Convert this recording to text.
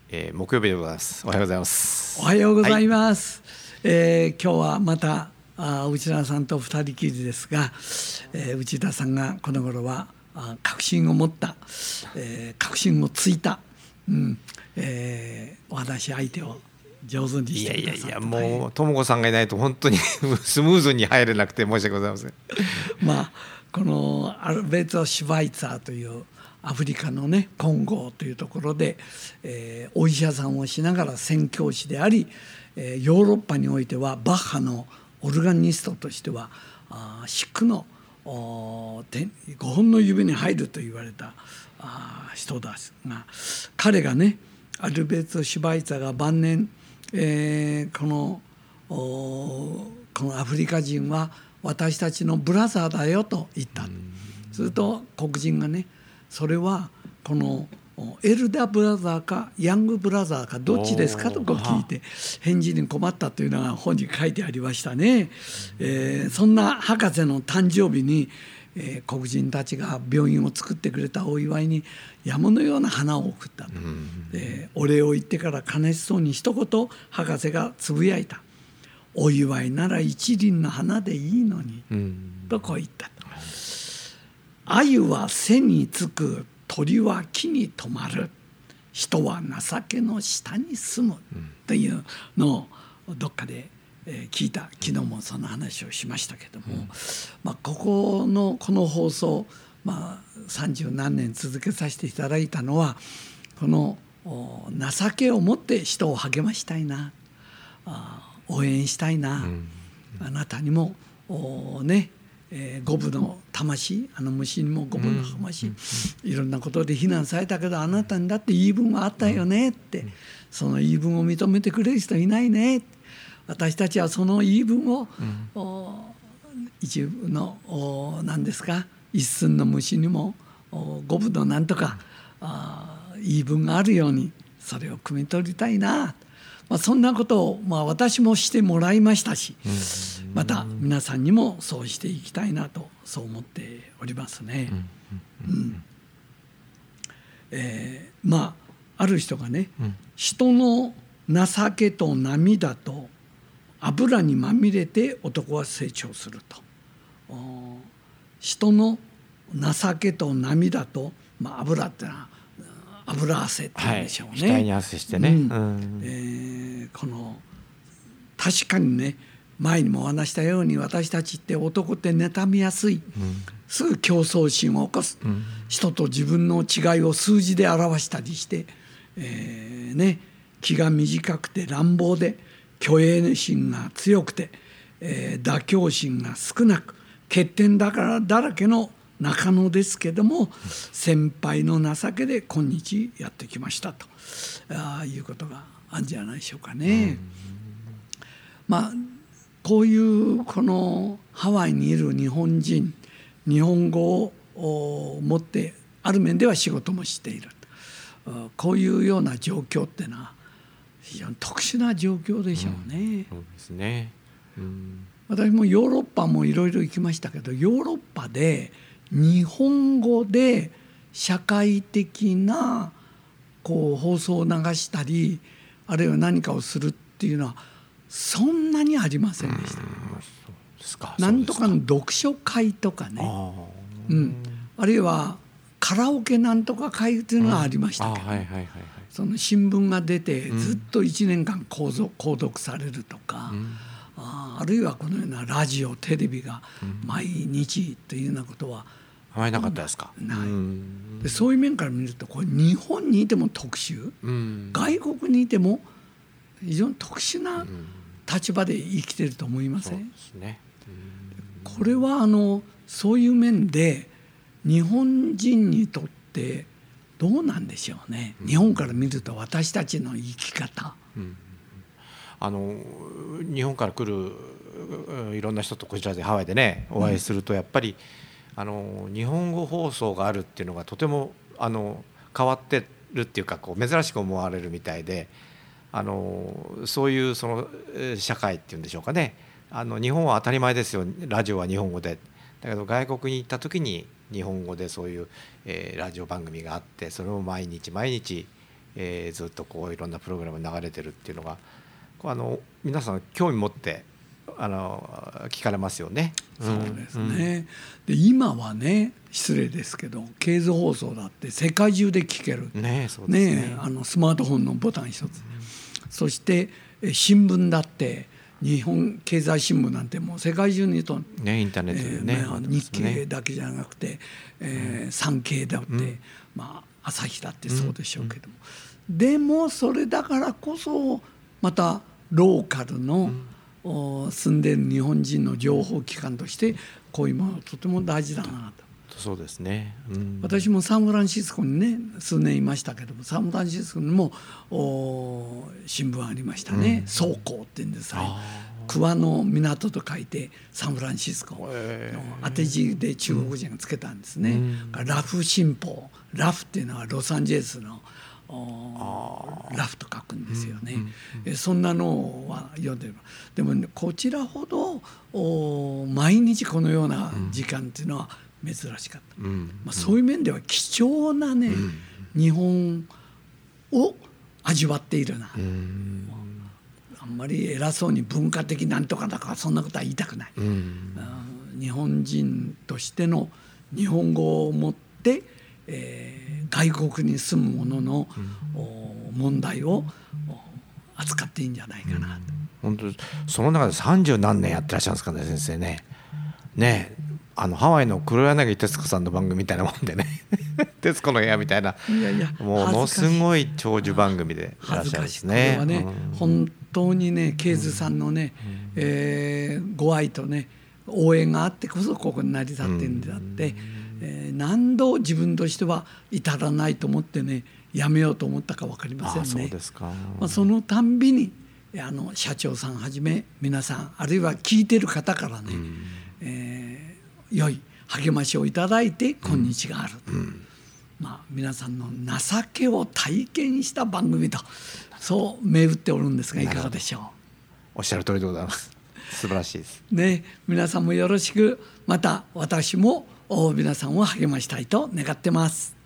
木曜日でございます。おはようございます。 おはようございます。今日はまた内田さんと二人きりですが、内田さんがこの頃は確信を持った、確信をついた、お話し相手を上手にしてくださった。 もう智子さんがいないと本当にスムーズに入れなくて申し訳ございません。 このアルベート・シュバイツァーというアフリカのねコンゴというところで、お医者さんをしながら宣教師であり、ヨーロッパにおいてはバッハのオルガニストとしてはシックの5本の指に入ると言われた人ですが、彼がねアルベート・シュバイツァーが晩年、このアフリカ人は私たちのブラザーだよと言った。すると黒人がね、それはこのエルダーブラザーかヤングブラザーかどっちですかと聞いて返事に困ったというのが本に書いてありましたね。そんな博士の誕生日に、黒人たちが病院を作ってくれたお祝いに山のような花を送ったと。お礼を言ってから悲しそうに一言博士がつぶやいた。お祝いなら一輪の花でいいのに、とこう言ったと。鮎は背につく、鳥は木に止まる、人は情けの下に住む、というのをどっかで聞いた。昨日もその話をしましたけども、この放送、30何年続けさせていただいたのはこの情けを持って人を励ましたいな、応援したいな、あなたにも五分の魂、虫にも五分の魂、いろんなことで非難されたけどあなたにだって言い分はあったよねって、その言い分を認めてくれる人いないね、私たちはその言い分を、一部の何ですか、一寸の虫にも五分のなんとか言い分があるようにそれを汲み取りたいな、そんなことを私もしてもらいましたし、また皆さんにもそうしていきたいなとそう思っておりますね。ある人がね、人の情けと涙と油にまみれて男は成長すると。人の情けと涙と、油ってのは油汗って言うんでしょうね。 額に汗してね、 この確かにね、前にもお話したように私たちって男って妬みやすい、すぐ競争心を起こす、人と自分の違いを数字で表したりして、気が短くて乱暴で虚栄心が強くて、妥協心が少なく欠点だらけの中野ですけども、先輩の情けで今日やってきましたということがあるんじゃないでしょうかね。こういうこのハワイにいる日本人、日本語を持ってある面では仕事もしている、こういうような状況ってのは非常に特殊な状況でしょうね。 そうですね。 私もヨーロッパもいろいろ行きましたけど、ヨーロッパで日本語で社会的な放送を流したり、あるいは何かをするっていうのはそんなにありませんでした。なんとかの読書会とかね、あるいはカラオケなんとか会っていうのがありましたけど、その新聞が出てずっと1年間購読されるとか、あるいはこのようなラジオテレビが毎日というようなことはあまりなかったですか。 でそういう面から見るとこれ日本にいても特殊、外国にいても非常に特殊な立場で生きていると思いません？ そうですね。 これはそういう面で日本人にとってどうなんでしょうね。日本から見ると私たちの生き方、 日本から来るいろんな人とこちらでハワイでねお会いすると、やっぱり日本語放送があるっていうのがとても変わってるっていうか珍しく思われるみたいで、そういうその社会っていうんでしょうかね、日本は当たり前ですよ、ラジオは日本語で。だけど外国に行った時に日本語でそういう、ラジオ番組があって、それを毎日毎日、 ずっとこういろんなプログラム流れてるっていうのがこう皆さん興味持って聞かれますよね。 そうですね、で今はね失礼ですけど経済放送だって世界中で聞ける、 そうですねスマートフォンのボタン一つ、そして新聞だって日本経済新聞なんてもう世界中にと、 インターネットでね、 日経だけじゃなくて、産経だって、朝日だってそうでしょうけども、でもそれだからこそまたローカルの、住んでいる日本人の情報機関としてこういうものとても大事だなと。 そうですね、 私もサンフランシスコにね数年いましたけども、サンフランシスコにも新聞ありましたね、倉庫っていうんですね。桑の港と書いてサンフランシスコの当て字で中国人がつけたんですね、ラフ新報、ラフっていうのはロサンゼルスのラフと書くんですよね、そんなのは読んでる。でも、ね、こちらほど毎日このような時間っていうのは珍しかった、そういう面では貴重なね、日本を味わっているな、あんまり偉そうに文化的なんとかだからそんなことは言いたくない、日本人としての日本語を持って、外国に住む者の、問題を扱っていいんじゃないかなと、 本当その中で30何年やってらっしゃるんですかね先生ね。ハワイの黒柳徹子さんの番組みたいなもんでね徹子の部屋みたいな、ものすごい長寿番組でいらっしゃるんですね。 これはね、本当にねケイズさんのね、ご愛とね応援があってこそここに成り立っているんであって、何度自分としては至らないと思ってねやめようと思ったか分かりませんね。 そうですか。 そのたんびに社長さんはじめ皆さんあるいは聞いてる方からね、良い励ましをいただいて今日がある、皆さんの情けを体験した番組とそう銘打っておるんですがいかがでしょう。 おっしゃる通りでございます。素晴らしいですね。皆さんもよろしく、また私も皆さんを励ましたいと願ってます。